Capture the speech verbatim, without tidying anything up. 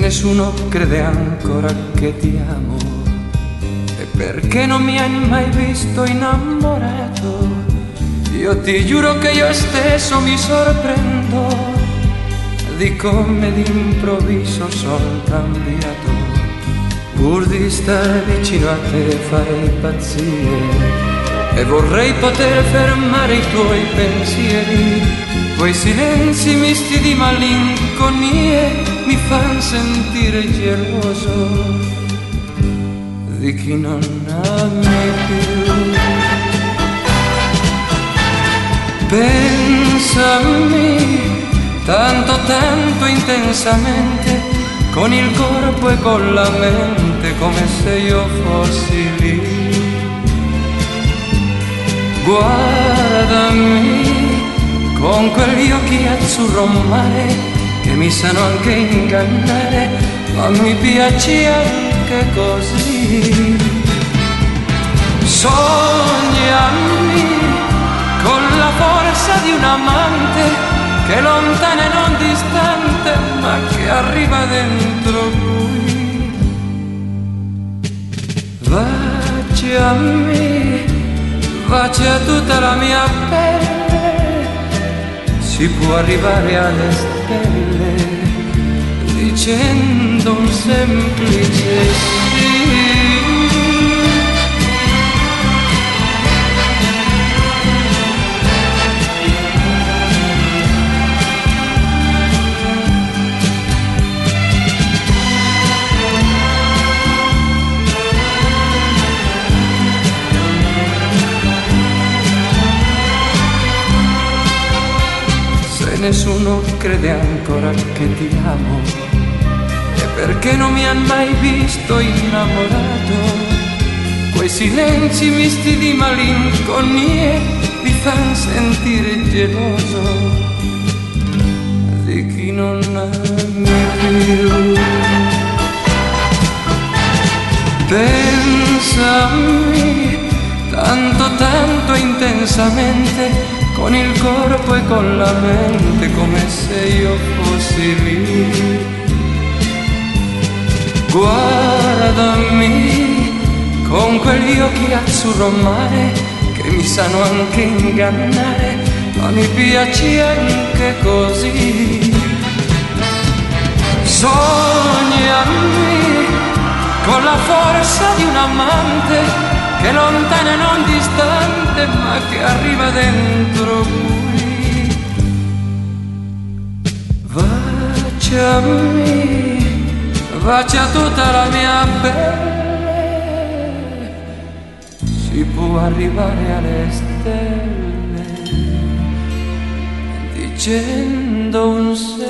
nessuno crede ancora che ti amo, e perché non mi hai mai visto innamorato, io ti giuro che io stesso mi sorprendo di come d'improvviso sono cambiato. Pur di stare vicino a te farei pazzie e vorrei poter fermare i tuoi pensieri. Quei silenzi misti di malinconie mi fan sentire geloso di chi non ami più. Pensami tanto tanto intensamente, con il corpo e con la mente, come se io fossi lì. Guardami con quegli occhi azzurro mare che mi sanno anche ingannare, ma mi piace anche così. Sognami con la forza di un amante che è lontana e non distante, ma che arriva dentro lui. Baciami, bacia tutta la mia pelle, si può arrivare alle stelle dicendo un semplice sì. Nessuno crede ancora che ti amo, e perché non mi ha mai visto innamorato. Quei silenzi misti di malinconie mi fan sentire geloso di chi non ami più. Pensami tanto tanto intensamente, con il corpo e con la mente, come se io fossi lì. Guardami con quegli occhi azzurro mare che mi sanno anche ingannare, ma mi piace anche così. Sognami con la forza di un amante che è lontana e non distante, ma che arriva dentro lui. Baciami, bacia tutta la mia pelle, si può arrivare alle stelle dicendo un segno.